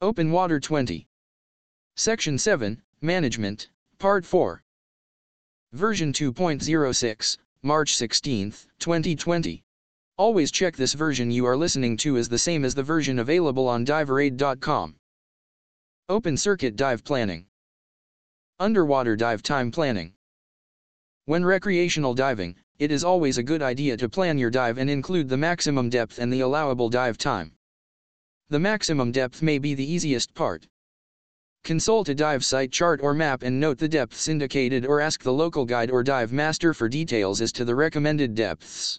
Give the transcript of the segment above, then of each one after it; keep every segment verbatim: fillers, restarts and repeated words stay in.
Open Water twenty. Section seven, Management, Part four. Version two point oh six, March sixteenth, twenty twenty. Always check this version you are listening to is the same as the version available on diver aid dot com. Open Circuit Dive Planning. Underwater Dive Time Planning. When recreational diving, it is always a good idea to plan your dive and include the maximum depth and the allowable dive time. The maximum depth may be the easiest part. Consult a dive site chart or map and note the depths indicated, or ask the local guide or dive master for details as to the recommended depths.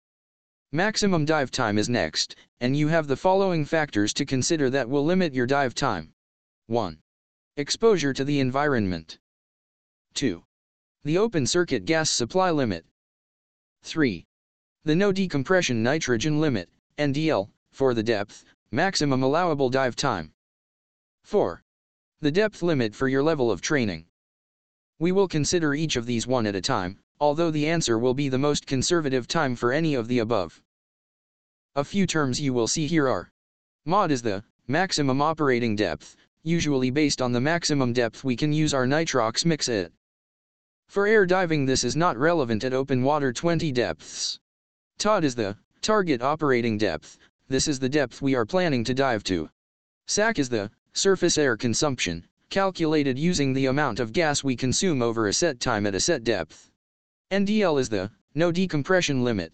Maximum dive time is next, and you have the following factors to consider that will limit your dive time. one. Exposure to the environment. two. The open circuit gas supply limit. three. The no decompression nitrogen limit, N D L, for the depth, maximum allowable dive time. four. The depth limit for your level of training. We will consider each of these one at a time, although the answer will be the most conservative time for any of the above. A few terms you will see here are: M O D is the maximum operating depth, usually based on the maximum depth we can use our nitrox mix at. For air diving this is not relevant at open water twenty depths. T O D is the target operating depth, this is the depth we are planning to dive to. S A C is the surface air consumption, calculated using the amount of gas we consume over a set time at a set depth. N D L is the no decompression limit.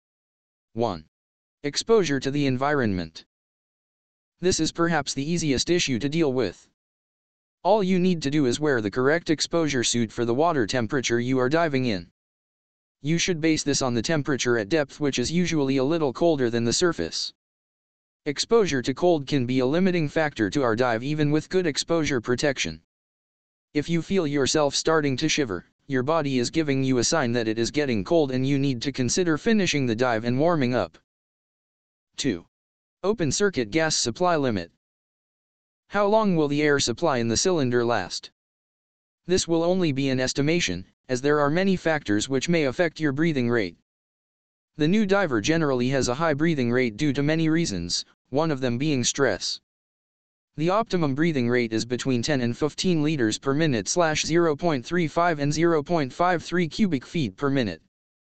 one. Exposure to the environment. This is perhaps the easiest issue to deal with. All you need to do is wear the correct exposure suit for the water temperature you are diving in. You should base this on the temperature at depth, which is usually a little colder than the surface. Exposure to cold can be a limiting factor to our dive even with good exposure protection. If you feel yourself starting to shiver, your body is giving you a sign that it is getting cold and you need to consider finishing the dive and warming up. two. Open circuit gas supply limit. How long will the air supply in the cylinder last? This will only be an estimation, as there are many factors which may affect your breathing rate. The new diver generally has a high breathing rate due to many reasons, one of them being stress. The optimum breathing rate is between ten and fifteen liters per minute slash zero point three five and zero point five three cubic feet per minute.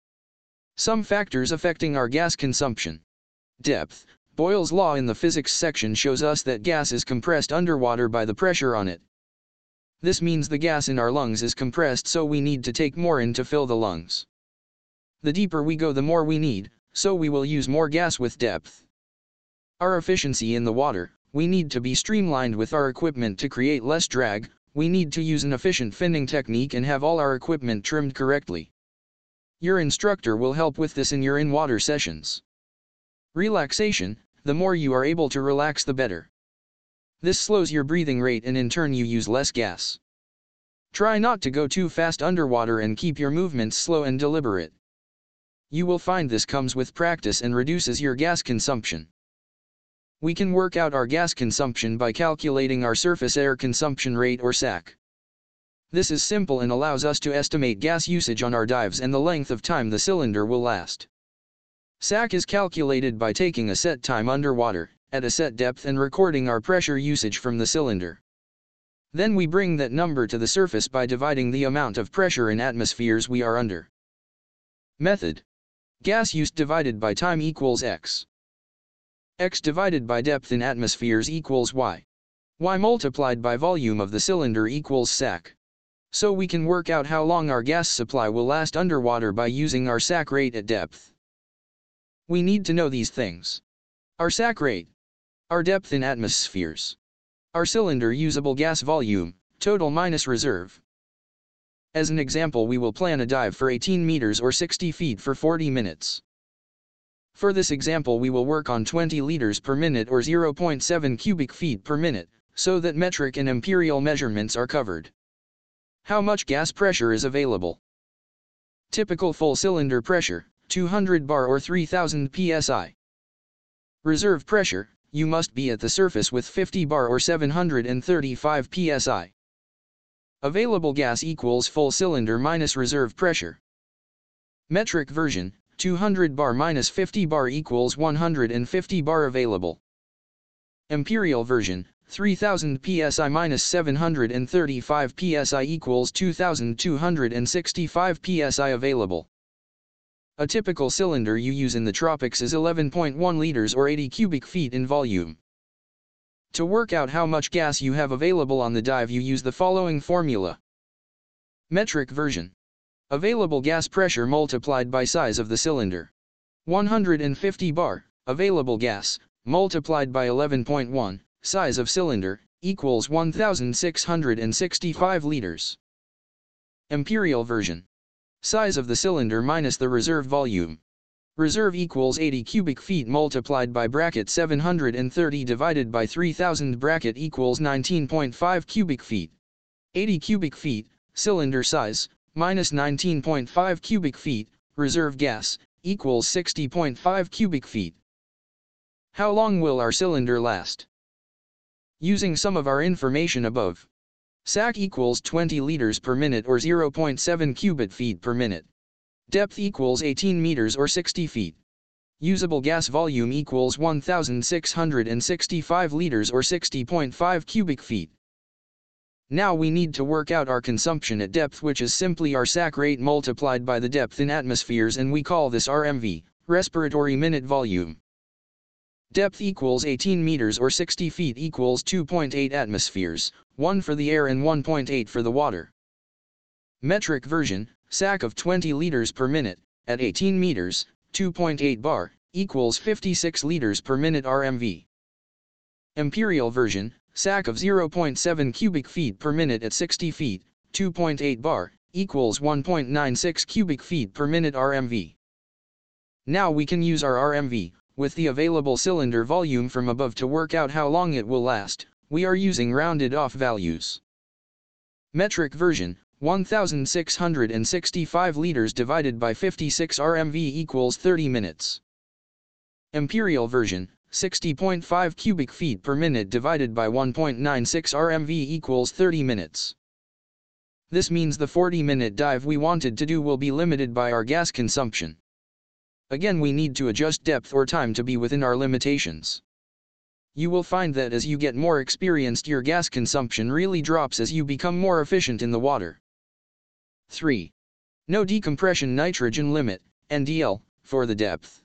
Some factors affecting our gas consumption. Depth. Boyle's law in the physics section shows us that gas is compressed underwater by the pressure on it. This means the gas in our lungs is compressed, so we need to take more in to fill the lungs. The deeper we go the more we need, so we will use more gas with depth. Our efficiency in the water, we need to be streamlined with our equipment to create less drag, we need to use an efficient finning technique and have all our equipment trimmed correctly. Your instructor will help with this in your in-water sessions. Relaxation, the more you are able to relax the better. This slows your breathing rate and in turn you use less gas. Try not to go too fast underwater and keep your movements slow and deliberate. You will find this comes with practice and reduces your gas consumption. We can work out our gas consumption by calculating our surface air consumption rate or S A C. This is simple and allows us to estimate gas usage on our dives and the length of time the cylinder will last. S A C is calculated by taking a set time underwater, at a set depth and recording our pressure usage from the cylinder. Then we bring that number to the surface by dividing the amount of pressure in atmospheres we are under. Method. Gas use divided by time equals X. X divided by depth in atmospheres equals Y. Y multiplied by volume of the cylinder equals S A C. So we can work out how long our gas supply will last underwater by using our S A C rate at depth. We need to know these things. Our S A C rate. Our depth in atmospheres. Our cylinder usable gas volume, total minus reserve. As an example, we will plan a dive for eighteen meters or sixty feet for forty minutes. For this example we will work on twenty liters per minute or zero point seven cubic feet per minute, so that metric and imperial measurements are covered. How much gas pressure is available? Typical full cylinder pressure, two hundred bar or three thousand P S I. Reserve pressure, you must be at the surface with fifty bar or seven hundred thirty-five P S I. Available gas equals full cylinder minus reserve pressure. Metric version, two hundred bar minus fifty bar equals one hundred fifty bar available. Imperial version, three thousand P S I minus seven hundred thirty-five P S I equals two thousand two hundred sixty-five P S I available. A typical cylinder you use in the tropics is eleven point one liters or eighty cubic feet in volume. To work out how much gas you have available on the dive, you use the following formula. Metric version. Available gas pressure multiplied by size of the cylinder. one hundred fifty bar, available gas, multiplied by eleven point one, size of cylinder, equals one thousand six hundred sixty-five liters. Imperial version. Size of the cylinder minus the reserve volume. Reserve equals eighty cubic feet multiplied by bracket seven hundred thirty divided by three thousand bracket equals nineteen point five cubic feet. eighty cubic feet, cylinder size, minus nineteen point five cubic feet, reserve gas, equals sixty point five cubic feet. How long will our cylinder last? Using some of our information above. S A C equals twenty liters per minute or zero point seven cubic feet per minute. Depth equals eighteen meters or sixty feet. Usable gas volume equals one thousand six hundred sixty-five liters or sixty point five cubic feet. Now we need to work out our consumption at depth, which is simply our S A C rate multiplied by the depth in atmospheres, and we call this R M V, respiratory minute volume. Depth equals eighteen meters or sixty feet equals two point eight atmospheres, one for the air and one point eight for the water. Metric version, S A C of twenty liters per minute, at eighteen meters, two point eight bar, equals fifty-six liters per minute R M V. Imperial version, S A C of zero point seven cubic feet per minute at sixty feet, two point eight bar, equals one point nine six cubic feet per minute R M V. Now we can use our R M V, with the available cylinder volume from above, to work out how long it will last. We are using rounded off values. Metric version, one thousand six hundred sixty-five liters divided by fifty-six R M V equals thirty minutes. Imperial version, sixty point five cubic feet per minute divided by one point nine six R M V equals thirty minutes. This means the forty minute dive we wanted to do will be limited by our gas consumption. Again, we need to adjust depth or time to be within our limitations. You will find that as you get more experienced, your gas consumption really drops as you become more efficient in the water. three. No decompression nitrogen limit, N D L, for the depth.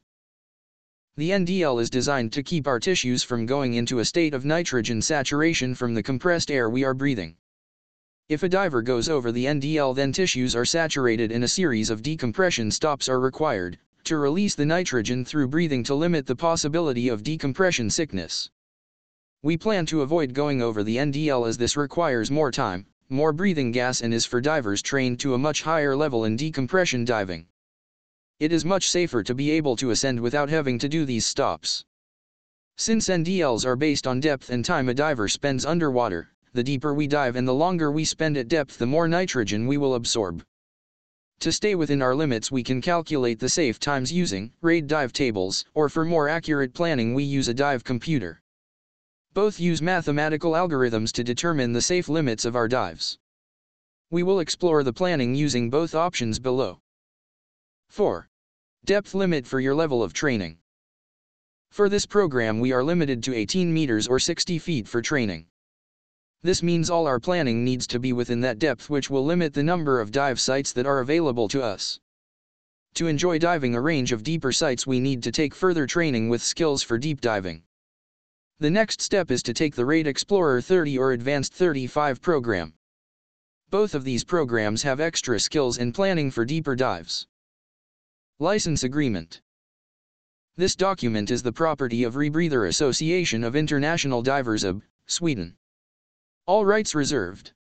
The N D L is designed to keep our tissues from going into a state of nitrogen saturation from the compressed air we are breathing. If a diver goes over the N D L, then tissues are saturated and a series of decompression stops are required, to release the nitrogen through breathing to limit the possibility of decompression sickness. We plan to avoid going over the N D L as this requires more time, more breathing gas, and is for divers trained to a much higher level in decompression diving. It is much safer to be able to ascend without having to do these stops. Since N D Ls are based on depth and time a diver spends underwater, the deeper we dive and the longer we spend at depth, the more nitrogen we will absorb. To stay within our limits, we can calculate the safe times using RAID dive tables, or for more accurate planning we use a dive computer. Both use mathematical algorithms to determine the safe limits of our dives. We will explore the planning using both options below. four. Depth limit for your level of training. For this program we are limited to eighteen meters or sixty feet for training. This means all our planning needs to be within that depth, which will limit the number of dive sites that are available to us. To enjoy diving a range of deeper sites, we need to take further training with skills for deep diving. The next step is to take the RAID Explorer thirty or Advanced thirty-five program. Both of these programs have extra skills and planning for deeper dives. License Agreement. This document is the property of Rebreather Association of International Divers A B, Sweden. All rights reserved.